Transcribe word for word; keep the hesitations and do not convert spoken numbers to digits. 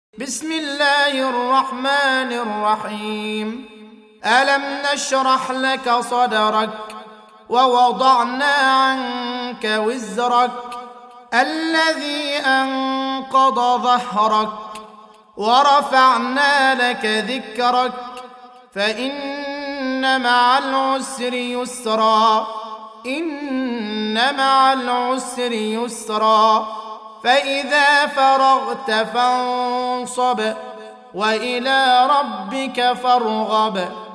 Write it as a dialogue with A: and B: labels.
A: بسم الله الرحمن الرحيم. ألم نشرح لك صدرك ووضعنا عنك وزرك الذي أنقض ظهرك ورفعنا لك ذكرك فإن مع العسر يسرا إن مع العسر يسرا فإذا فرغت فانصب وإلى ربك فارغب.